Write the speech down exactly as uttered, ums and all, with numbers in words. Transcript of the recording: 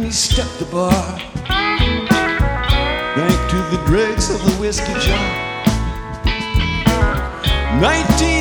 he stepped the bar, drank to the dregs of the whiskey jar. Nineteen